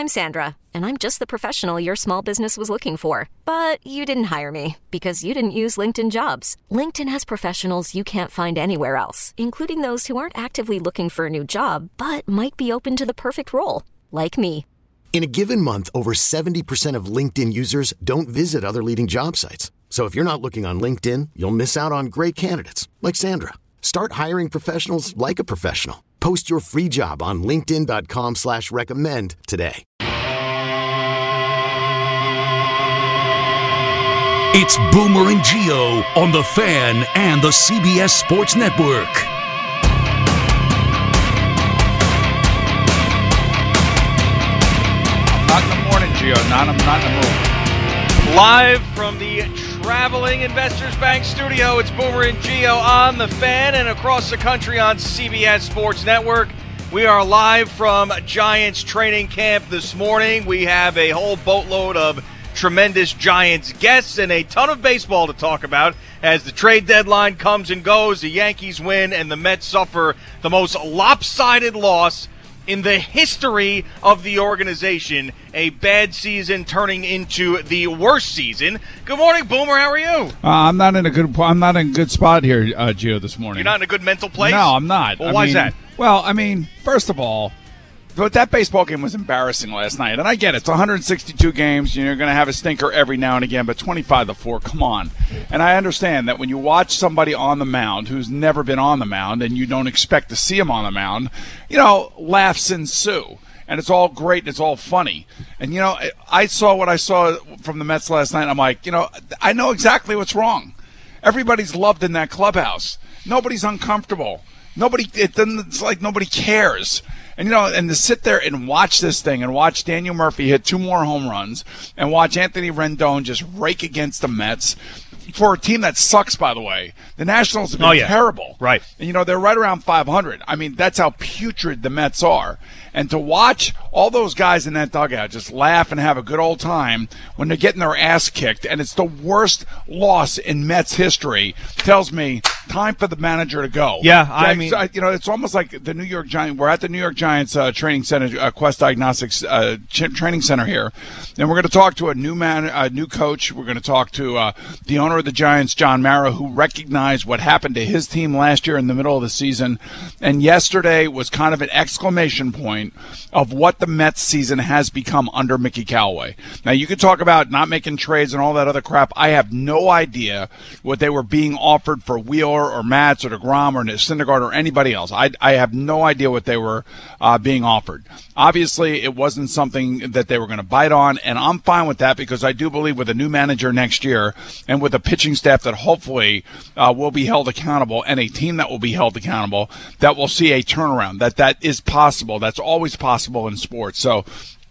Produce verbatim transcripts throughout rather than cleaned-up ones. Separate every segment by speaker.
Speaker 1: I'm Sandra, and I'm just the professional your small business was looking for. But you didn't hire me because you didn't use LinkedIn Jobs. LinkedIn has professionals you can't find anywhere else, including those who aren't actively looking for a new job, but might be open to the perfect role, like me.
Speaker 2: In a given month, over seventy percent of LinkedIn users don't visit other leading job sites. So if you're not looking on LinkedIn, you'll miss out on great candidates like Sandra. Start hiring professionals like a professional. Post your free job on linkedin.com slash recommend today.
Speaker 3: It's Boomer and Gio on The Fan and the C B S Sports Network.
Speaker 4: Not in the morning, Gio. Not, I'm not in the mood.
Speaker 5: Live from the Traveling Investors Bank studio, it's Boomer and Gio on The Fan and across the country on C B S Sports Network. We are live from Giants training camp this morning. We have a whole boatload of tremendous Giants guests and a ton of baseball to talk about as the trade deadline comes and goes. The Yankees win and the Mets suffer the most lopsided loss in the history of the organization. A bad season turning into the worst season. Good morning, Boomer. How are you?
Speaker 4: Uh, I'm not in a good. I'm not in a good spot here, uh, Gio. This morning.
Speaker 5: You're not in a good mental place?
Speaker 4: No, I'm not.
Speaker 5: Well,
Speaker 4: I
Speaker 5: why
Speaker 4: mean,
Speaker 5: is that?
Speaker 4: Well, I mean, first of all, but that baseball game was embarrassing last night, and I get it. It's one hundred sixty-two games. You're going to have a stinker every now and again, but twenty-five to four, come on. And I understand that when you watch somebody on the mound who's never been on the mound and you don't expect to see him on the mound, you know, laughs ensue. And it's all great and it's all funny. And, you know, I saw what I saw from the Mets last night, and I'm like, you know, I know exactly what's wrong. Everybody's loved in that clubhouse. Nobody's uncomfortable. Nobody, it doesn't, it's like nobody cares. And, you know, and to sit there and watch this thing and watch Daniel Murphy hit two more home runs and watch Anthony Rendon just rake against the Mets for a team that sucks, by the way. The Nationals have been
Speaker 5: oh, yeah.
Speaker 4: terrible.
Speaker 5: Right.
Speaker 4: And, you know, they're right around five hundred. I mean, that's how putrid the Mets are. And to watch all those guys in that dugout just laugh and have a good old time when they're getting their ass kicked, and it's the worst loss in Mets history, tells me time for the manager to go.
Speaker 5: Yeah, I mean,
Speaker 4: you know, it's almost like the New York Giants. We're at the New York Giants uh, training center, uh, Quest Diagnostics uh, ch- training center here, and we're going to talk to a new man, a new coach. We're going to talk to uh, the owner of the Giants, John Mara, who recognized what happened to his team last year in the middle of the season, and yesterday was kind of an exclamation point of what the Mets season has become under Mickey Callaway. Now, you can talk about not making trades and all that other crap. I have no idea what they were being offered for Wheeler or Matz or DeGrom or Syndergaard or anybody else. I, I have no idea what they were uh, being offered. Obviously, it wasn't something that they were going to bite on, and I'm fine with that because I do believe with a new manager next year and with a pitching staff that hopefully uh, will be held accountable and a team that will be held accountable, that we'll see a turnaround, that that is possible. That's always possible in sports. So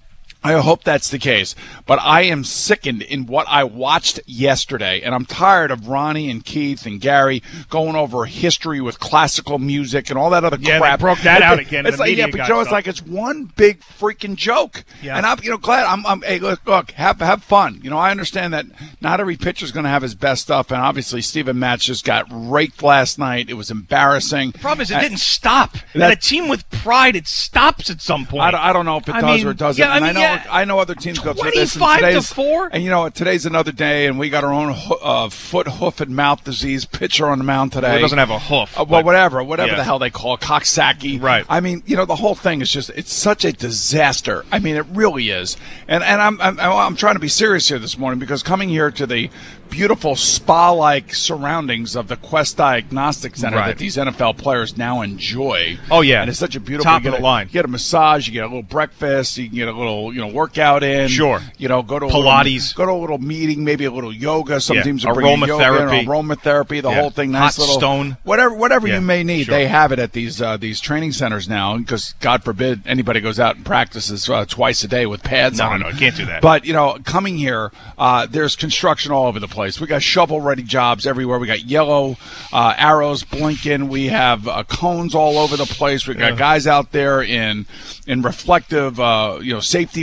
Speaker 4: I hope that's the case, but I am sickened in what I watched yesterday, and I'm tired of Ronnie and Keith and Gary going over history with classical music and all that other
Speaker 5: yeah,
Speaker 4: crap.
Speaker 5: Yeah, they broke that
Speaker 4: it's,
Speaker 5: out again.
Speaker 4: It's
Speaker 5: the
Speaker 4: like,
Speaker 5: media
Speaker 4: yeah, but
Speaker 5: got
Speaker 4: you know, it's
Speaker 5: stuff.
Speaker 4: like it's one big freaking joke.
Speaker 5: Yeah.
Speaker 4: And I'm, you know, glad I'm. I'm hey, look, look, have have fun. You know, I understand that not every pitcher's going to have his best stuff, and obviously Steven Matz just got raked last night. It was embarrassing.
Speaker 5: The problem is it
Speaker 4: and,
Speaker 5: didn't stop.
Speaker 4: That,
Speaker 5: and a team with pride, it stops at some point.
Speaker 4: I don't, I don't know if it
Speaker 5: I
Speaker 4: does
Speaker 5: mean,
Speaker 4: or it doesn't.
Speaker 5: Yeah, I
Speaker 4: and
Speaker 5: mean,
Speaker 4: I know,
Speaker 5: yeah.
Speaker 4: I know other teams go through this. And
Speaker 5: twenty-five to
Speaker 4: today's,
Speaker 5: four?
Speaker 4: And you know what? Today's another day, and we got our own uh, foot, hoof, and mouth disease pitcher on the mound today.
Speaker 5: Well, it doesn't have a hoof.
Speaker 4: Uh, well, whatever, whatever
Speaker 5: yeah.
Speaker 4: the hell they call it, Coxsackie.
Speaker 5: Right.
Speaker 4: I mean, you know, the whole thing is just—it's such a disaster. I mean, it really is. And and I'm, I'm I'm trying to be serious here this morning because coming here to the beautiful spa-like surroundings of the Quest Diagnostic Center
Speaker 5: right.
Speaker 4: that these N F L players now enjoy.
Speaker 5: Oh yeah,
Speaker 4: and it's such a beautiful
Speaker 5: top
Speaker 4: you
Speaker 5: of
Speaker 4: get
Speaker 5: the
Speaker 4: a,
Speaker 5: line.
Speaker 4: You get a massage, you get a little breakfast, you can get a little you know workout in.
Speaker 5: Sure.
Speaker 4: You know, go to a
Speaker 5: Pilates,
Speaker 4: little, go to a little meeting, maybe a little yoga. Some
Speaker 5: yeah.
Speaker 4: teams are bringing yoga in, aromatherapy, the
Speaker 5: yeah.
Speaker 4: whole thing. Nice
Speaker 5: Hot
Speaker 4: little
Speaker 5: stone,
Speaker 4: whatever, whatever
Speaker 5: yeah.
Speaker 4: you may need,
Speaker 5: sure.
Speaker 4: they have it at these uh, these training centers now. Because God forbid anybody goes out and practices uh, twice a day with pads
Speaker 5: no,
Speaker 4: on.
Speaker 5: No, no, no, can't do that.
Speaker 4: But you know, coming here, uh, there's construction all over the place. We got shovel-ready jobs everywhere. We got yellow uh, arrows blinking. We have uh, cones all over the place. We got
Speaker 5: yeah.
Speaker 4: guys out there in in reflective, uh, you know, safety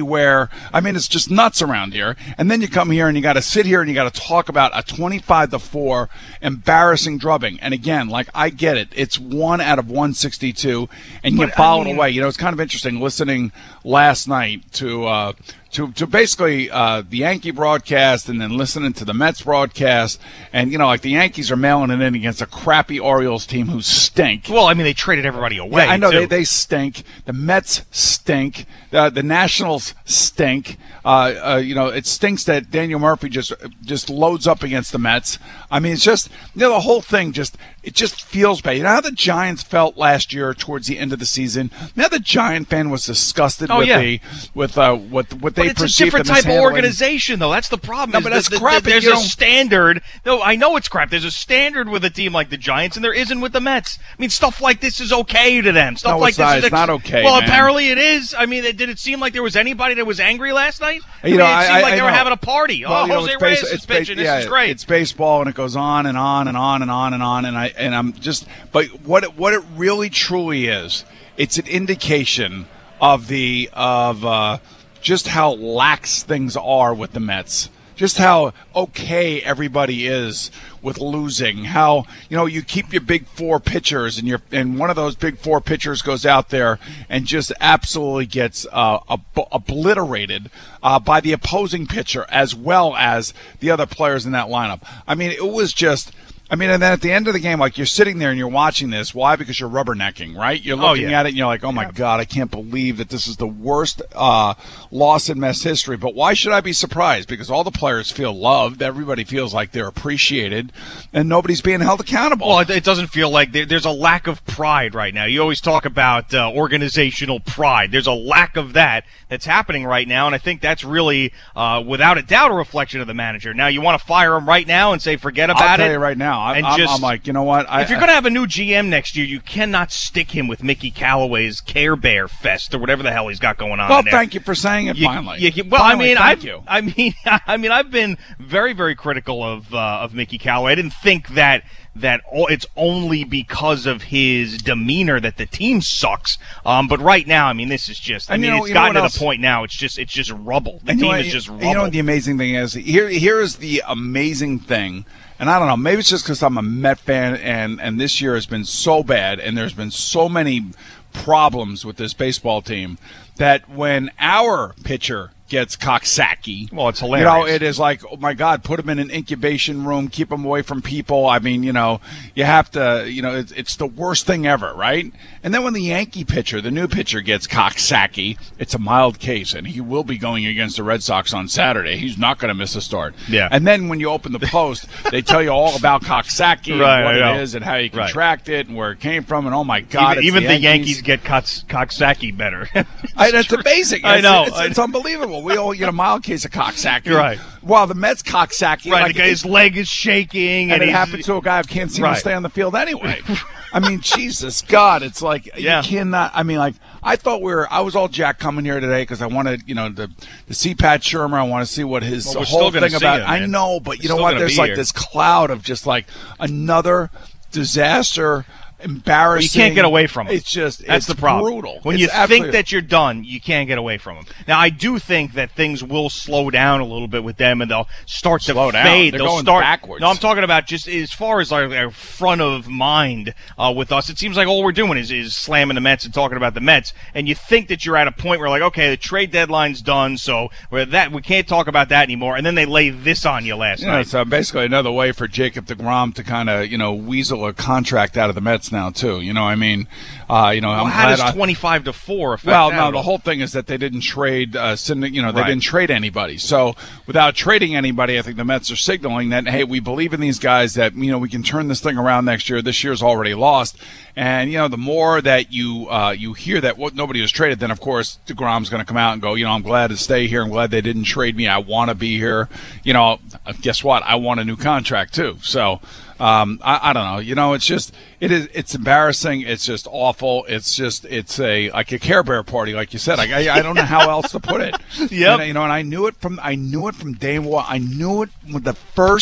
Speaker 4: where, I mean, it's just nuts around here. And then you come here and you got to sit here and you got to talk about a twenty-five to four embarrassing drubbing. And again, like, I get it. It's one out of one sixty-two, and you
Speaker 5: But,
Speaker 4: get fouled
Speaker 5: I mean,
Speaker 4: away. You know, it's kind of interesting listening last night to uh, to to basically uh, the Yankee broadcast and then listening to the Mets broadcast. And, you know, like, the Yankees are mailing it in against a crappy Orioles team who stink.
Speaker 5: Well, I mean, they traded everybody away.
Speaker 4: Yeah, I know
Speaker 5: too.
Speaker 4: they, they stink. The Mets stink. Uh, the Nationals stink. Uh, uh, you know, it stinks that Daniel Murphy just just loads up against the Mets. I mean, it's just, you know, the whole thing just it just feels bad. You know how the Giants felt last year towards the end of the season? Now the Giant fan was disgusted
Speaker 5: Oh,
Speaker 4: with
Speaker 5: yeah.
Speaker 4: the with uh, what what they
Speaker 5: But it's a
Speaker 4: perceived
Speaker 5: different
Speaker 4: the
Speaker 5: type of
Speaker 4: mishandling.
Speaker 5: organization, though. That's the problem.
Speaker 4: No,
Speaker 5: is
Speaker 4: but that's
Speaker 5: that- that-
Speaker 4: crap,
Speaker 5: that There's
Speaker 4: you
Speaker 5: a
Speaker 4: don't-
Speaker 5: standard. No, I know it's crap. There's a standard with a team like the Giants, and there isn't with the Mets. I mean, stuff like this is okay to them. Stuff
Speaker 4: No,
Speaker 5: like
Speaker 4: it's
Speaker 5: this
Speaker 4: not.
Speaker 5: is
Speaker 4: It's not okay,
Speaker 5: Well,
Speaker 4: man.
Speaker 5: apparently it is. I mean, did it seem like there was anybody that was angry last night? I
Speaker 4: You
Speaker 5: mean,
Speaker 4: know,
Speaker 5: it
Speaker 4: I-
Speaker 5: seemed
Speaker 4: I-
Speaker 5: like
Speaker 4: I
Speaker 5: they were
Speaker 4: know.
Speaker 5: having a party.
Speaker 4: Well,
Speaker 5: oh,
Speaker 4: you know,
Speaker 5: Jose
Speaker 4: it's
Speaker 5: Reyes
Speaker 4: base-
Speaker 5: is
Speaker 4: it's ba-
Speaker 5: pitching.
Speaker 4: yeah,
Speaker 5: This is great.
Speaker 4: It's baseball, and it goes on and on and on and on and on. And I and I'm just, but what it, what it really truly is, it's an indication of the of uh, just how lax things are with the Mets. Just how okay everybody is with losing. How, you know, you keep your big four pitchers, and your and one of those big four pitchers goes out there and just absolutely gets uh, ob- obliterated uh, by the opposing pitcher as well as the other players in that lineup. I mean, it was just. I mean, and then at the end of the game, like, you're sitting there and you're watching this. Why? Because you're rubbernecking, right? You're
Speaker 5: Oh,
Speaker 4: looking
Speaker 5: yeah.
Speaker 4: at it and you're like, oh, my God, I can't believe that this is the worst uh, loss in Mets history. But why should I be surprised? Because all the players feel loved. Everybody feels like they're appreciated. And nobody's being held accountable.
Speaker 5: Well, it, it doesn't feel like there, there's a lack of pride right now. You always talk about uh, organizational pride. There's a lack of that that's happening right now, and I think that's really, uh, without a doubt, a reflection of the manager. Now, you want to fire him right now and say, forget about
Speaker 4: I'll
Speaker 5: it?
Speaker 4: tell you right now. I,
Speaker 5: and
Speaker 4: I'm,
Speaker 5: just-
Speaker 4: I'm like, you know what? I,
Speaker 5: If you're going to have a new G M next year, you cannot stick him with Mickey Callaway's Care Bear Fest or whatever the hell he's got going on
Speaker 4: Well,
Speaker 5: in there.
Speaker 4: thank you for saying it
Speaker 5: You-
Speaker 4: finally.
Speaker 5: you- you- well,
Speaker 4: Finally,
Speaker 5: I mean,
Speaker 4: thank
Speaker 5: I've,
Speaker 4: you.
Speaker 5: I mean, I mean, I've been very, very critical of uh, of Mickey Callaway. I didn't think that that o- it's only because of his demeanor that the team sucks. Um, but right now, I mean, this is just. I
Speaker 4: And you
Speaker 5: mean,
Speaker 4: know-
Speaker 5: it's
Speaker 4: you know
Speaker 5: gotten
Speaker 4: what
Speaker 5: to
Speaker 4: else?
Speaker 5: the point now. It's just, it's just rubble. The
Speaker 4: And you
Speaker 5: team
Speaker 4: know,
Speaker 5: is
Speaker 4: you-
Speaker 5: just
Speaker 4: You
Speaker 5: rubble.
Speaker 4: know what the amazing thing is? Here, here is the amazing thing. And I don't know, maybe it's just because I'm a Met fan, and, and this year has been so bad, and there's been so many problems with this baseball team, that when our pitcher gets Coxsackie,
Speaker 5: Well, it's
Speaker 4: you know,
Speaker 5: hilarious.
Speaker 4: it is like, oh my God, put him in an incubation room, keep him away from people. I mean, you know, you have to, you know, it's, it's the worst thing ever, right? And then when the Yankee pitcher, the new pitcher, gets Coxsackie, it's a mild case, and he will be going against the Red Sox on Saturday. He's not going to miss a start.
Speaker 5: Yeah.
Speaker 4: And then when you open the Post, they tell you all about Coxsackie
Speaker 5: Right,
Speaker 4: and what
Speaker 5: I
Speaker 4: it
Speaker 5: know.
Speaker 4: is and how you
Speaker 5: Right.
Speaker 4: contract it and where it came from, and oh my God,
Speaker 5: even
Speaker 4: it's
Speaker 5: even
Speaker 4: the
Speaker 5: the
Speaker 4: Yankees.
Speaker 5: Yankees get Cox, Coxsackie better.
Speaker 4: I, that's amazing.
Speaker 5: I
Speaker 4: It's-
Speaker 5: know.
Speaker 4: It's, it's unbelievable. We all get a mild case of Coxsackie.
Speaker 5: Right.
Speaker 4: While the Mets Coxsackie,
Speaker 5: right,
Speaker 4: like,
Speaker 5: the guy's leg is shaking,
Speaker 4: and
Speaker 5: and
Speaker 4: it
Speaker 5: he's,
Speaker 4: happened to a guy who can't seem
Speaker 5: Right.
Speaker 4: to stay on the field anyway. I mean, Jesus God, it's like
Speaker 5: Yeah.
Speaker 4: you cannot. I mean, like I thought we were. I was all jacked coming here today because I wanted, you know, to to see Pat Shermer. I want to see what his
Speaker 5: Well, we're
Speaker 4: whole
Speaker 5: still gonna
Speaker 4: thing
Speaker 5: see
Speaker 4: about.
Speaker 5: him,
Speaker 4: I
Speaker 5: man.
Speaker 4: know, but you
Speaker 5: We're
Speaker 4: know
Speaker 5: still
Speaker 4: what?
Speaker 5: gonna
Speaker 4: There's
Speaker 5: be
Speaker 4: like
Speaker 5: here.
Speaker 4: this cloud of just like another disaster. Embarrassing.
Speaker 5: You can't get away from them.
Speaker 4: It's just
Speaker 5: that's
Speaker 4: it's
Speaker 5: the problem.
Speaker 4: brutal.
Speaker 5: When
Speaker 4: It's
Speaker 5: you think
Speaker 4: absolutely-
Speaker 5: that you're done, you can't get away from them. Now, I do think that things will slow down a little bit with them, and they'll start to
Speaker 4: Slow down.
Speaker 5: fade.
Speaker 4: They're
Speaker 5: They'll
Speaker 4: going
Speaker 5: start
Speaker 4: backwards.
Speaker 5: No, I'm talking about just as far as our, our front of mind uh, with us. It seems like all we're doing is, is slamming the Mets and talking about the Mets, and you think that you're at a point where like, okay, the trade deadline's done, so we're that we can't talk about that anymore. And then they lay this on you last
Speaker 4: You know,
Speaker 5: night.
Speaker 4: it's uh, basically another way for Jacob deGrom to kind of, you know, weasel a contract out of the Mets now too. You know, I mean, uh, you know,
Speaker 5: Well,
Speaker 4: I'm
Speaker 5: how
Speaker 4: glad
Speaker 5: does
Speaker 4: I-
Speaker 5: twenty-five to four affect
Speaker 4: Well,
Speaker 5: that
Speaker 4: no,
Speaker 5: at
Speaker 4: the
Speaker 5: all?
Speaker 4: whole thing is that they didn't trade, uh, Cindy, you know, they
Speaker 5: Right.
Speaker 4: didn't trade anybody. So without trading anybody, I think the Mets are signaling that, hey, we believe in these guys, that, you know, we can turn this thing around next year. This year's already lost. And, you know, the more that you uh, you hear that what nobody was traded, then, of course, DeGrom's going to come out and go, you know, I'm glad to stay here. I'm glad they didn't trade me. I want to be here. You know, guess what? I want a new contract, too. So, Um, I, I don't know. You know, it's just it is. It's embarrassing. It's just awful. It's just it's a like a Care Bear party, like you said. I I, I don't know how else to put it.
Speaker 5: Yep.
Speaker 4: And, you know, and I knew it from I knew it from day one. I knew it with the first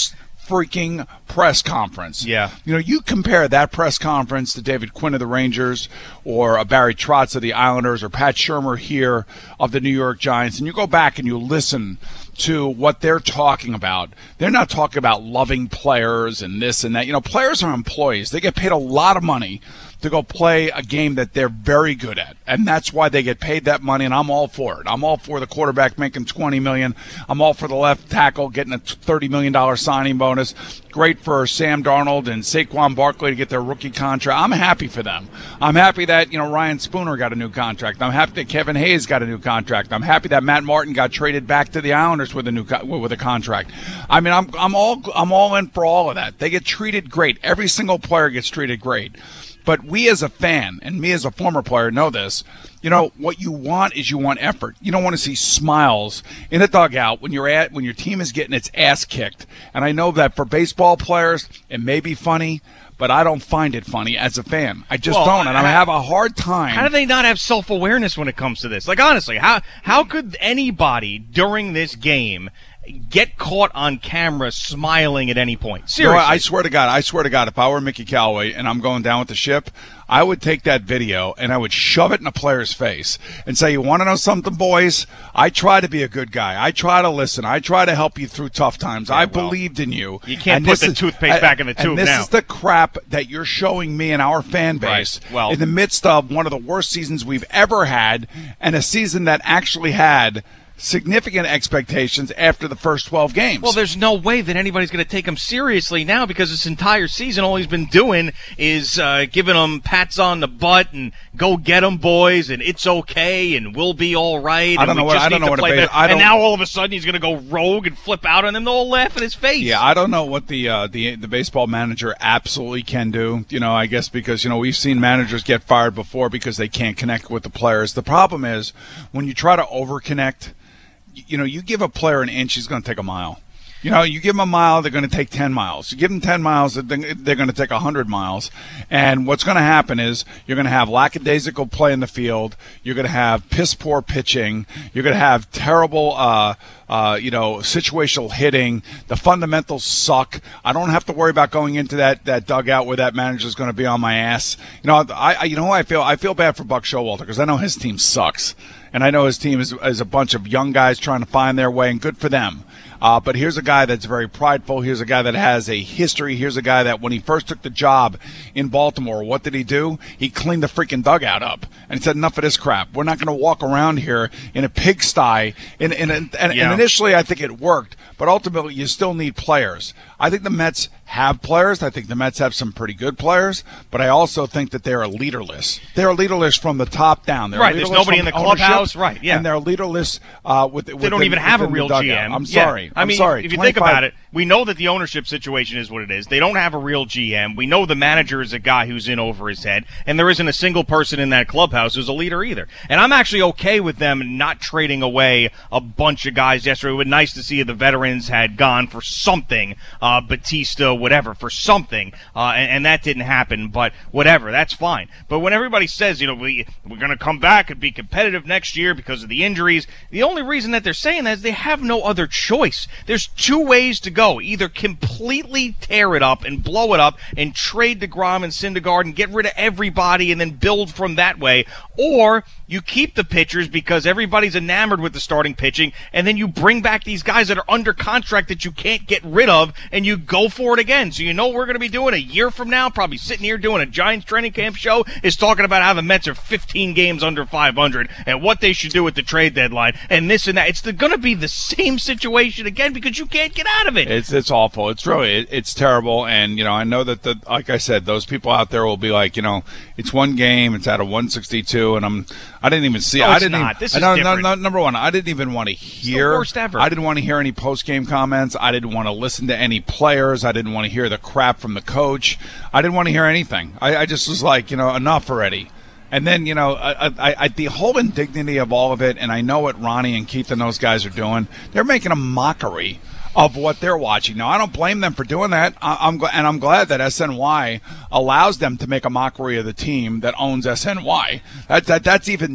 Speaker 4: freaking press conference.
Speaker 5: Yeah.
Speaker 4: You know, you compare that press conference to David Quinn of the Rangers or a Barry Trotz of the Islanders or Pat Shurmur here of the New York Giants, and you go back and you listen to what they're talking about. They're not talking about loving players and this and that. You know, players are employees. They get paid a lot of money to go play a game that they're very good at, and that's why they get paid that money, and I'm all for it. I'm all for the quarterback making twenty million dollars. I'm all for the left tackle getting a thirty million dollars signing bonus. Great for Sam Darnold and Saquon Barkley to get their rookie contract. I'm happy for them. I'm happy that, you know, Ryan Spooner got a new contract. I'm happy that Kevin Hayes got a new contract. I'm happy that Matt Martin got traded back to the Islanders with a new co- with a contract. I mean, I'm I'm all I'm all in for all of that. They get treated great. Every single player gets treated great. But we as a fan, and me as a former player, know this. You know, what you want is you want effort. You don't want to see smiles in the dugout when you're at when your team is getting its ass kicked. And I know that for baseball players, it may be funny, but I don't find it funny as a fan. I just
Speaker 5: well,
Speaker 4: don't, and I, I have a hard time.
Speaker 5: How do they not have self-awareness when it comes to this? Like, honestly, how how could anybody during this game get caught on camera smiling at any point? Seriously.
Speaker 4: You know, I swear to God, I swear to God, if I were Mickey Callaway and I'm going down with the ship, I would take that video and I would shove it in a player's face and say, you want to know something, boys? I try to be a good guy. I try to listen. I try to help you through tough times. Yeah, I well, believed in you.
Speaker 5: You can't put the is, toothpaste back in the tube
Speaker 4: and this
Speaker 5: now.
Speaker 4: This is the crap that you're showing me and our fan base
Speaker 5: right. well,
Speaker 4: in the midst of one of the worst seasons we've ever had, and a season that actually had significant expectations after the first twelve games.
Speaker 5: Well, there's no way that anybody's going to take him seriously now, because this entire season all he's been doing is uh, giving them pats on the butt and go get them, boys, and it's okay, and we'll be all right.
Speaker 4: I don't
Speaker 5: and
Speaker 4: know
Speaker 5: we
Speaker 4: what
Speaker 5: just
Speaker 4: I don't
Speaker 5: need
Speaker 4: know
Speaker 5: to
Speaker 4: what
Speaker 5: play
Speaker 4: a, I don't,
Speaker 5: and now all of a sudden he's going to go rogue and flip out on them. They'll all laugh in his face.
Speaker 4: Yeah, I don't know what the uh, the the baseball manager absolutely can do. You know, I guess because you know we've seen managers get fired before because they can't connect with the players. The problem is when you try to over-connect. You know, you give a player an inch, he's going to take a mile. You know, you give them a mile, they're going to take ten miles. You give them ten miles, they're going to take one hundred miles. And what's going to happen is you're going to have lackadaisical play in the field. You're going to have piss-poor pitching. You're going to have terrible, uh, uh, you know, situational hitting. The fundamentals suck. I don't have to worry about going into that, that dugout where that manager's going to be on my ass. You know, I, I you know how I feel? I feel bad for Buck Showalter because I know his team sucks. And I know his team is, is a bunch of young guys trying to find their way, and good for them. Uh, but here's a guy that's very prideful. Here's a guy that has a history. Here's a guy that when he first took the job in Baltimore, what did he do? He cleaned the freaking dugout up. And he said, enough of this crap. We're not going to walk around here in a pigsty. And, and, and, and,
Speaker 5: yeah.
Speaker 4: and initially I think it worked. But ultimately you still need players. I think the Mets have players. I think the Mets have some pretty good players. But I also think that they're leaderless. They're leaderless from the top down. They're
Speaker 5: right, there's nobody in the clubhouse. Right, yeah.
Speaker 4: And they're leaderless uh, with, with
Speaker 5: They don't even have a real G M.
Speaker 4: I'm sorry.
Speaker 5: Yeah. I mean,
Speaker 4: I'm sorry.
Speaker 5: if you think about it, we know that the ownership situation is what it is. They don't have a real G M. We know the manager is a guy who's in over his head, and there isn't a single person in that clubhouse who's a leader either. And I'm actually okay with them not trading away a bunch of guys yesterday. It would be nice to see if the veterans had gone for something, uh, Batista, whatever, for something, uh, and, and that didn't happen, but whatever, that's fine. But when everybody says, you know, we, we're going to come back and be competitive next year because of the injuries, the only reason that they're saying that is they have no other choice. There's two ways to go. Either completely tear it up and blow it up and trade DeGrom and Syndergaard and get rid of everybody and then build from that way, or you keep the pitchers because everybody's enamored with the starting pitching, and then you bring back these guys that are under contract that you can't get rid of, and you go for it again. So you know what we're going to be doing a year from now, probably sitting here doing a Giants training camp show, is talking about how the Mets are fifteen games under five hundred and what they should do at the trade deadline and this and that. It's going to be the same situation again because you can't get out of it.
Speaker 4: It's it's awful. It's really it, it's terrible. And you know, I know that the like I said, those people out there will be like, you know, it's one game, it's out of one sixty-two, and I'm I didn't even see.
Speaker 5: No,
Speaker 4: I
Speaker 5: it's
Speaker 4: didn't.
Speaker 5: Not.
Speaker 4: Even,
Speaker 5: this is
Speaker 4: no,
Speaker 5: different.
Speaker 4: No, no, number one, I didn't even want to hear.
Speaker 5: It's the worst ever.
Speaker 4: I didn't want to hear any post game comments. I didn't want to listen to any players. I didn't want to hear the crap from the coach. I didn't want to hear anything. I, I just was like, you know, enough already. And then, you know, I, I, I, the whole indignity of all of it, and I know what Ronnie and Keith and those guys are doing. They're making a mockery of what they're watching. Now, I don't blame them for doing that, I, I'm and I'm glad that S N Y allows them to make a mockery of the team that owns S N Y. That, that that's even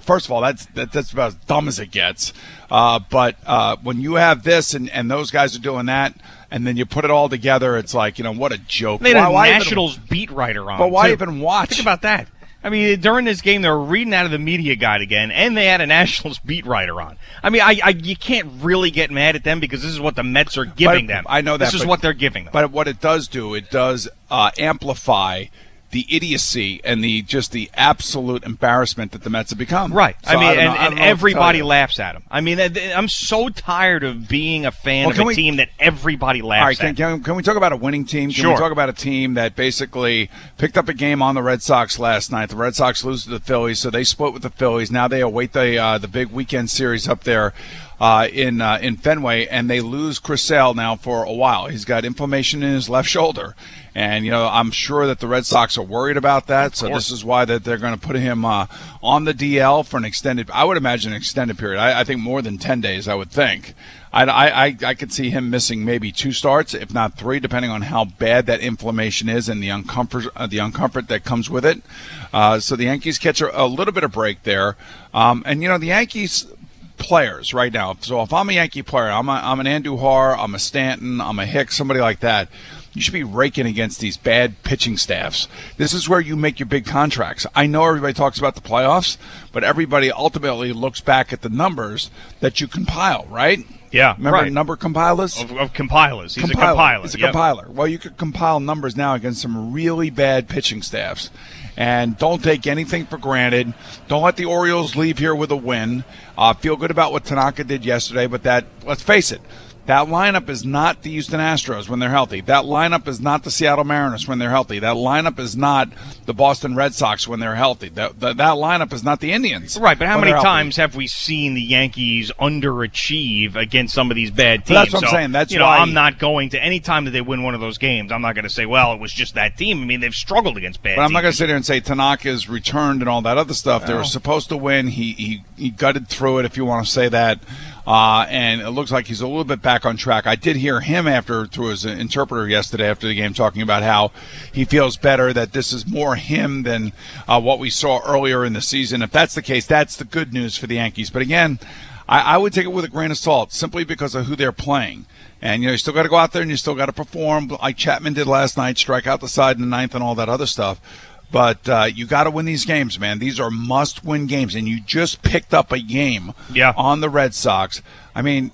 Speaker 4: first of all, that's that, that's about as dumb as it gets. Uh, but uh, when you have this and, and those guys are doing that, and then you put it all together, it's like, you know, what a joke.
Speaker 5: They had
Speaker 4: why,
Speaker 5: a
Speaker 4: why
Speaker 5: Nationals
Speaker 4: even,
Speaker 5: beat writer on.
Speaker 4: But why
Speaker 5: too.
Speaker 4: even watch?
Speaker 5: Think about that. I mean, during this game, they were reading out of the media guide again, and they had a Nationals beat writer on. I mean, I, I you can't really get mad at them because this is what the Mets are giving
Speaker 4: but,
Speaker 5: them.
Speaker 4: I know that.
Speaker 5: This is
Speaker 4: but,
Speaker 5: what they're giving them.
Speaker 4: But what it does do, it does uh, amplify the idiocy and the just the absolute embarrassment that the Mets have become.
Speaker 5: Right.
Speaker 4: So
Speaker 5: I mean,
Speaker 4: I
Speaker 5: and,
Speaker 4: know, I
Speaker 5: and everybody laughs at them. I mean, I'm so tired of being a fan
Speaker 4: well,
Speaker 5: of a
Speaker 4: we,
Speaker 5: team that everybody laughs
Speaker 4: all right,
Speaker 5: at.
Speaker 4: Can, can, can we talk about a winning team? Can
Speaker 5: sure.
Speaker 4: we talk about a team that basically picked up a game on the Red Sox last night? The Red Sox lose to the Phillies, so they split with the Phillies. Now they await the uh, the big weekend series up there uh, in uh, in Fenway, and they lose Chris Sale now for a while. He's got inflammation in his left shoulder. And, you know, I'm sure that the Red Sox are worried about that, so this is why that they're going to put him uh, on the D L for an extended – I would imagine an extended period. I, I think more than ten days, I would think. I, I, I could see him missing maybe two starts, if not three, depending on how bad that inflammation is and the uncomfort, uh, the uncomfort that comes with it. Uh, so the Yankees catch a, a little bit of break there. Um, and, you know, the Yankees – players right now. So if I'm a Yankee player, I'm, a, I'm an Andujar, I'm a Stanton, I'm a Hicks, somebody like that, you should be raking against these bad pitching staffs. This is where you make your big contracts. I know everybody talks about the playoffs, but everybody ultimately looks back at the numbers that you compile, right?
Speaker 5: Yeah,
Speaker 4: Remember
Speaker 5: right.
Speaker 4: number compilers?
Speaker 5: Of, of compilers. He's
Speaker 4: compiler.
Speaker 5: a compiler.
Speaker 4: He's a
Speaker 5: yep.
Speaker 4: compiler. Well, you could compile numbers now against some really bad pitching staffs. And don't take anything for granted. Don't let the Orioles leave here with a win. Uh, feel good about what Tanaka did yesterday, but that, let's face it, that lineup is not the Houston Astros when they're healthy. That lineup is not the Seattle Mariners when they're healthy. That lineup is not the Boston Red Sox when they're healthy. That, that, that lineup is not the Indians.
Speaker 5: Right, but how many times
Speaker 4: healthy.
Speaker 5: have we seen the Yankees underachieve against some of these bad teams?
Speaker 4: But that's what I'm
Speaker 5: so,
Speaker 4: saying. That's
Speaker 5: you know,
Speaker 4: why
Speaker 5: I'm not going to, any time that they win one of those games, I'm not going to say, well, it was just that team. I mean, they've struggled against bad
Speaker 4: But
Speaker 5: teams.
Speaker 4: I'm not going to sit here and say Tanaka's returned and all that other stuff.
Speaker 5: No.
Speaker 4: They were supposed to win. He, he, he gutted through it, if you want to say that. Uh, and it looks like he's a little bit back on track. I did hear him after through his interpreter yesterday after the game talking about how he feels better, that this is more him than uh, what we saw earlier in the season. If that's the case, that's the good news for the Yankees. But again, I, I would take it with a grain of salt simply because of who they're playing. And, you know, you still got to go out there and you still got to perform like Chapman did last night, strike out the side in the ninth and all that other stuff. But uh, you got to win these games, man. These are must-win games, and you just picked up a game
Speaker 5: yeah.
Speaker 4: on the Red Sox. I mean,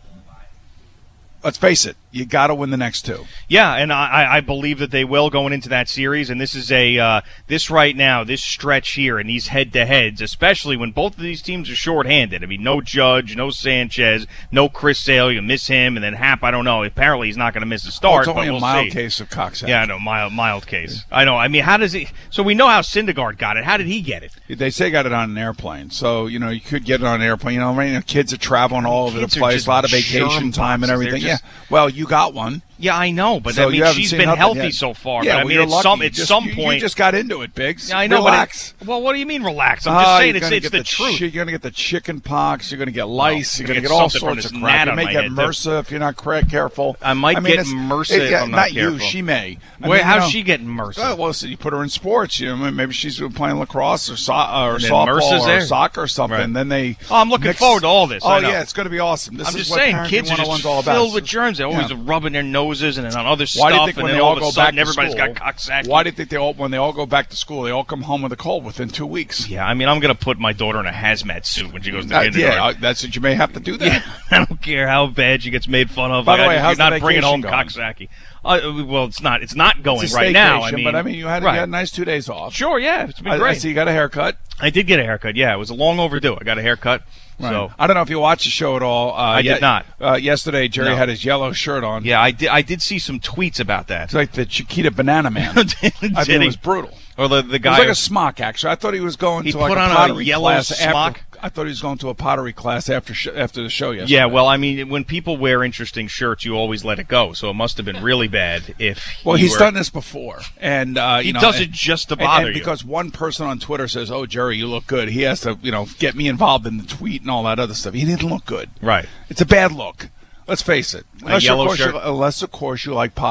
Speaker 4: let's face it, you got to win the next two.
Speaker 5: Yeah, and I, I believe that they will going into that series. And this is a uh, this right now, this stretch here, and these head-to-heads, especially when both of these teams are shorthanded. I mean, no Judge, no Sanchez, no Chris Sale. You miss him, and then Happ. I don't know. Apparently, he's not going to miss a start.
Speaker 4: Oh, it's only
Speaker 5: but we'll
Speaker 4: a mild
Speaker 5: see.
Speaker 4: case of cocksucker.
Speaker 5: Yeah, I know, mild mild case. Yeah. I know. I mean, how does he? So we know how Syndergaard got it. How did he get it?
Speaker 4: They say he got it on an airplane. So you know, you could get it on an airplane. You know, I mean, kids are traveling all over the place, a lot of vacation time and everything.
Speaker 5: Just,
Speaker 4: yeah. Well, you got one.
Speaker 5: Yeah, I know, but
Speaker 4: so
Speaker 5: I mean, she's been healthy
Speaker 4: yet.
Speaker 5: so far.
Speaker 4: Yeah,
Speaker 5: but I
Speaker 4: well,
Speaker 5: mean,
Speaker 4: you're
Speaker 5: at
Speaker 4: lucky.
Speaker 5: some at
Speaker 4: just,
Speaker 5: some
Speaker 4: you,
Speaker 5: point,
Speaker 4: you just got into it, Biggs.
Speaker 5: Yeah, I know.
Speaker 4: Relax.
Speaker 5: But it, well, what do you mean relax? I'm just
Speaker 4: uh,
Speaker 5: saying it's it's
Speaker 4: get
Speaker 5: the,
Speaker 4: the
Speaker 5: truth.
Speaker 4: You're going to get the chicken pox. You're going to get lice.
Speaker 5: Oh,
Speaker 4: you're going to
Speaker 5: get
Speaker 4: get all
Speaker 5: something
Speaker 4: sorts
Speaker 5: from
Speaker 4: of
Speaker 5: this
Speaker 4: crap.
Speaker 5: gnat
Speaker 4: You
Speaker 5: on
Speaker 4: may
Speaker 5: my
Speaker 4: get
Speaker 5: head,
Speaker 4: MRSA if you're not correct, careful.
Speaker 5: I might
Speaker 4: I mean,
Speaker 5: get MRSA
Speaker 4: it,
Speaker 5: if
Speaker 4: yeah,
Speaker 5: I'm not,
Speaker 4: not
Speaker 5: careful.
Speaker 4: you. She may. I
Speaker 5: Where,
Speaker 4: mean,
Speaker 5: how's
Speaker 4: you know,
Speaker 5: she getting MRSA?
Speaker 4: Well, well, so you put her in sports. You know, maybe she's been playing lacrosse or, so, or
Speaker 5: And then
Speaker 4: softball
Speaker 5: MRSA's
Speaker 4: or
Speaker 5: there.
Speaker 4: soccer or something.
Speaker 5: Right.
Speaker 4: Then they.
Speaker 5: Oh, I'm looking
Speaker 4: mix,
Speaker 5: forward to all this.
Speaker 4: Oh
Speaker 5: I know.
Speaker 4: yeah, it's going to be awesome. This
Speaker 5: I'm
Speaker 4: is
Speaker 5: just
Speaker 4: what
Speaker 5: saying,
Speaker 4: Parenting
Speaker 5: kids are
Speaker 4: one oh one's
Speaker 5: just
Speaker 4: all about.
Speaker 5: filled with germs. They're always
Speaker 4: Yeah.
Speaker 5: rubbing their noses and then on other
Speaker 4: Why
Speaker 5: stuff.
Speaker 4: do you think
Speaker 5: and
Speaker 4: when
Speaker 5: then
Speaker 4: they
Speaker 5: all
Speaker 4: all
Speaker 5: of a
Speaker 4: go
Speaker 5: sudden,
Speaker 4: back to
Speaker 5: everybody's
Speaker 4: school?
Speaker 5: got cocksacky.
Speaker 4: Why do you think they all, when they all go back to school, they all come home with a cold within two weeks?
Speaker 5: Yeah, I mean, I'm going to put my daughter in a hazmat suit when she goes to
Speaker 4: Uh,
Speaker 5: kindergarten.
Speaker 4: yeah, that's what you may have to do that.
Speaker 5: Yeah, I don't care how bad she gets made fun of.
Speaker 4: By the
Speaker 5: like,
Speaker 4: way,
Speaker 5: I,
Speaker 4: how's
Speaker 5: you're
Speaker 4: the
Speaker 5: not bringing home
Speaker 4: vacation going?
Speaker 5: cocksacky. Uh, well, it's not. It's not going
Speaker 4: It's a
Speaker 5: right now. I
Speaker 4: staycation,
Speaker 5: mean,
Speaker 4: but I mean, you had,
Speaker 5: right.
Speaker 4: you had a nice two days off.
Speaker 5: Sure, yeah, it's been
Speaker 4: I,
Speaker 5: great.
Speaker 4: I see you got a haircut.
Speaker 5: I did get a haircut. Yeah, it was a long overdue. I got a haircut.
Speaker 4: Right.
Speaker 5: So
Speaker 4: I don't know if you watched the show at all. Uh,
Speaker 5: I
Speaker 4: ye-
Speaker 5: did not.
Speaker 4: Uh, yesterday, Jerry
Speaker 5: No.
Speaker 4: had his yellow shirt on.
Speaker 5: yeah, I did. I did see some tweets about that.
Speaker 4: It's like the Chiquita Banana Man. I
Speaker 5: Did
Speaker 4: think
Speaker 5: he?
Speaker 4: it was brutal.
Speaker 5: Or the the
Speaker 4: It
Speaker 5: guy
Speaker 4: was like a smock, actually. I thought he was going
Speaker 5: He
Speaker 4: to like
Speaker 5: put
Speaker 4: a
Speaker 5: on a
Speaker 4: pottery
Speaker 5: yellow
Speaker 4: class
Speaker 5: smock?
Speaker 4: after. I thought he was going to a pottery class after sh- after the show yesterday.
Speaker 5: Yeah, well, I mean, when people wear interesting shirts, you always let it go. So it must have been really bad if.
Speaker 4: Well,
Speaker 5: he
Speaker 4: he's
Speaker 5: were,
Speaker 4: done this before, and uh,
Speaker 5: He
Speaker 4: you know,
Speaker 5: does
Speaker 4: and-
Speaker 5: it just to
Speaker 4: and-
Speaker 5: bother
Speaker 4: and
Speaker 5: you.
Speaker 4: because one person on Twitter says, "Oh, Jerry, you look good." He has to, you know, get me involved in the tweet and all that other stuff. He didn't look good.
Speaker 5: Right.
Speaker 4: It's a bad look. Let's face it. Unless,
Speaker 5: yellow
Speaker 4: of course,
Speaker 5: shirt?
Speaker 4: You, unless of course you like pottery.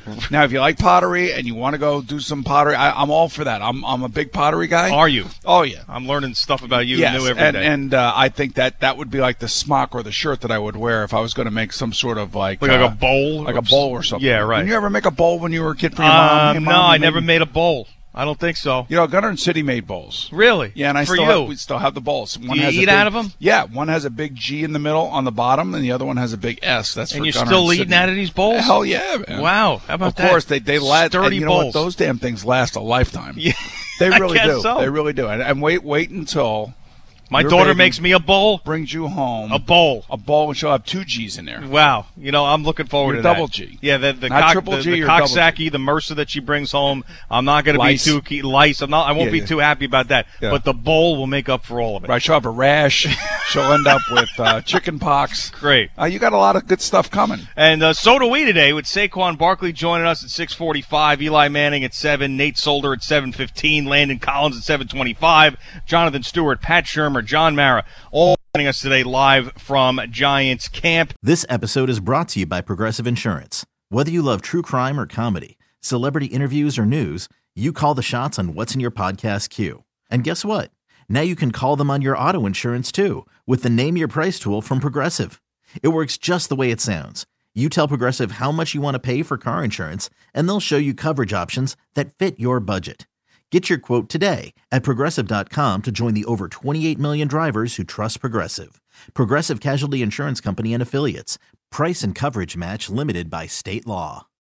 Speaker 4: Now, if you like pottery and you want to go do some pottery, I, I'm all for that. I'm I'm a big pottery guy.
Speaker 5: Are you?
Speaker 4: Oh, yeah.
Speaker 5: I'm learning stuff about you
Speaker 4: yes,
Speaker 5: new every
Speaker 4: and,
Speaker 5: day.
Speaker 4: and uh, I think that that would be like the smock or the shirt that I would wear if I was going to make some sort of like
Speaker 5: like,
Speaker 4: uh,
Speaker 5: like a bowl,
Speaker 4: like a bowl or something.
Speaker 5: Yeah, right.
Speaker 4: Did you ever make a bowl when you were a kid for your
Speaker 5: um,
Speaker 4: mom? Hey, mom
Speaker 5: no, I
Speaker 4: you
Speaker 5: never
Speaker 4: made...
Speaker 5: made a bowl. I don't think so.
Speaker 4: You know, Gunner and City made bowls.
Speaker 5: Really?
Speaker 4: Yeah, and I
Speaker 5: for
Speaker 4: still
Speaker 5: you.
Speaker 4: have, we still have the bowls. One
Speaker 5: Do you
Speaker 4: has
Speaker 5: eat
Speaker 4: a big,
Speaker 5: out of them?
Speaker 4: Yeah, one has a big G in the middle on the bottom, and the other one has a big S. That's
Speaker 5: and
Speaker 4: for
Speaker 5: you're
Speaker 4: Gunner
Speaker 5: still
Speaker 4: and
Speaker 5: eating
Speaker 4: Sydney.
Speaker 5: out of these bowls?
Speaker 4: Hell yeah, man!
Speaker 5: Wow, how about
Speaker 4: of
Speaker 5: that?
Speaker 4: Of course, they they last.
Speaker 5: Sturdy
Speaker 4: and you know
Speaker 5: bowls.
Speaker 4: what? Those damn things last a lifetime.
Speaker 5: Yeah,
Speaker 4: they really
Speaker 5: I guess
Speaker 4: do.
Speaker 5: So.
Speaker 4: They really do. And, and wait, wait until.
Speaker 5: My
Speaker 4: Your
Speaker 5: daughter
Speaker 4: baby
Speaker 5: makes me a bowl.
Speaker 4: Brings you home
Speaker 5: a bowl.
Speaker 4: A bowl, and she'll have two G's in there.
Speaker 5: Wow. You know, I'm looking forward
Speaker 4: You're
Speaker 5: to
Speaker 4: double
Speaker 5: that.
Speaker 4: G.
Speaker 5: Yeah, the the,
Speaker 4: Not
Speaker 5: cock,
Speaker 4: triple
Speaker 5: the,
Speaker 4: G,
Speaker 5: the
Speaker 4: you're double G.
Speaker 5: cocksackie, the Mercer that she brings home. I'm not going to be
Speaker 4: Lice.
Speaker 5: too key, lice. I'm not. I won't
Speaker 4: Yeah,
Speaker 5: be
Speaker 4: yeah.
Speaker 5: too happy about that.
Speaker 4: Yeah.
Speaker 5: But the bowl will make up for all of it.
Speaker 4: Right, she'll have a rash. She'll end up with uh, chicken pox.
Speaker 5: Great.
Speaker 4: Uh, you got a lot of good stuff coming.
Speaker 5: And uh, so do we today with Saquon Barkley joining us at six forty-five, Eli Manning at seven, Nate Solder at seven fifteen, Landon Collins at seven twenty-five, Jonathan Stewart, Pat Shermer, John Mara, all joining us today live from Giants camp.
Speaker 6: This episode is brought to you by Progressive Insurance. Whether you love true crime or comedy, celebrity interviews or news, you call the shots on what's in your podcast queue. And guess what? Now you can call them on your auto insurance too with the Name Your Price tool from Progressive. It works just the way it sounds. You tell Progressive how much you want to pay for car insurance, and they'll show you coverage options that fit your budget. Get your quote today at Progressive dot com to join the over twenty-eight million drivers who trust Progressive. Progressive Casualty Insurance Company and Affiliates. Price and coverage match limited by state law.